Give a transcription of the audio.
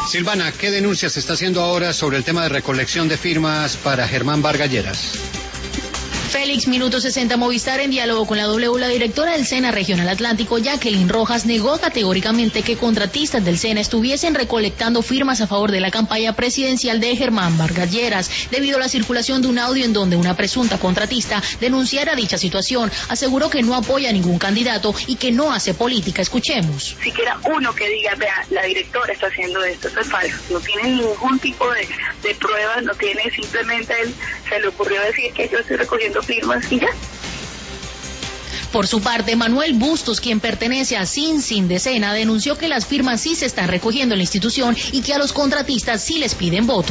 Silvana, ¿qué denuncia se está haciendo ahora sobre el tema de recolección de firmas para Germán Vargas Lleras? Félix, Minuto 60 Movistar, en diálogo con la W, la directora del SENA Regional Atlántico, Jacqueline Rojas, negó categóricamente que contratistas del SENA estuviesen recolectando firmas a favor de la campaña presidencial de Germán Vargas Lleras, debido a la circulación de un audio en donde una presunta contratista denunciara dicha situación. Aseguró que no apoya a ningún candidato y que no hace política. Escuchemos. Siquiera uno que diga, vea, la directora está haciendo esto, eso es falso. No tiene ningún tipo de pruebas, no tiene, simplemente él se le ocurrió decir que yo estoy recogiendo firmas y ya. Por su parte, Manuel Bustos, quien pertenece a Sin de SENA, denunció que las firmas sí se están recogiendo en la institución y que a los contratistas sí les piden votos.